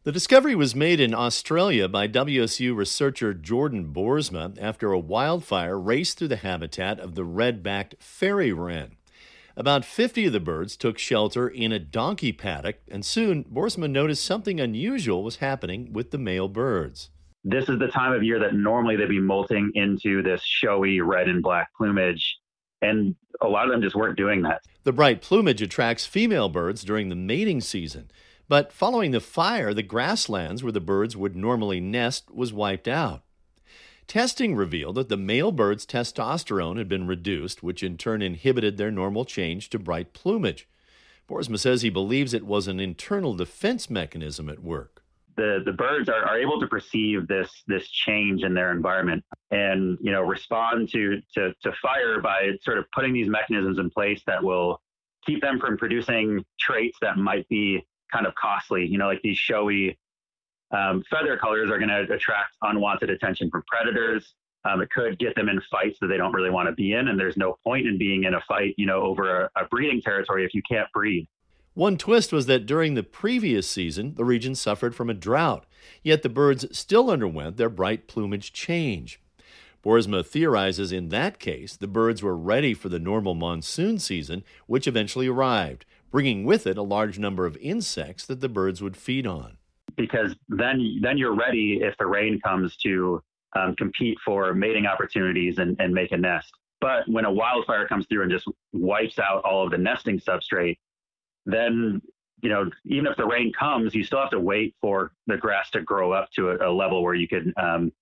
The discovery was made in Australia by WSU researcher Jordan Boersma after a wildfire raced through the habitat of the red-backed fairy wren. About 50 of the birds took shelter in a donkey paddock, and soon Boersma noticed something unusual was happening with the male birds. This is the time of year that normally they'd be molting into this showy red and black plumage, and a lot of them just weren't doing that. The bright plumage attracts female birds during the mating season. But following the fire, the grasslands where the birds would normally nest was wiped out. Testing revealed that the male birds' testosterone had been reduced, which in turn inhibited their normal change to bright plumage. Boersma says he believes it was an internal defense mechanism at work. The birds are able to perceive this change in their environment and respond to fire by sort of putting these mechanisms in place that will keep them from producing traits that might be kind of costly, like these showy feather colors are going to attract unwanted attention from predators. It could get them in fights that they don't really want to be in, and there's no point in being in a fight, over a breeding territory if you can't breed. One twist was that during the previous season, the region suffered from a drought, yet the birds still underwent their bright plumage change. Boersma theorizes in that case, the birds were ready for the normal monsoon season, which eventually arrived, bringing with it a large number of insects that the birds would feed on. Because then you're ready if the rain comes to compete for mating opportunities and make a nest. But when a wildfire comes through and just wipes out all of the nesting substrate, then even if the rain comes, you still have to wait for the grass to grow up to a level where you could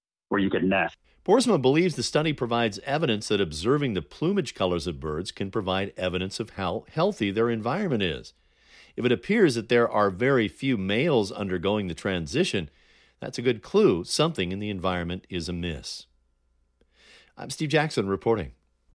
nest. Boersma believes the study provides evidence that observing the plumage colors of birds can provide evidence of how healthy their environment is. If it appears that there are very few males undergoing the transition, that's a good clue something in the environment is amiss. I'm Steve Jackson reporting.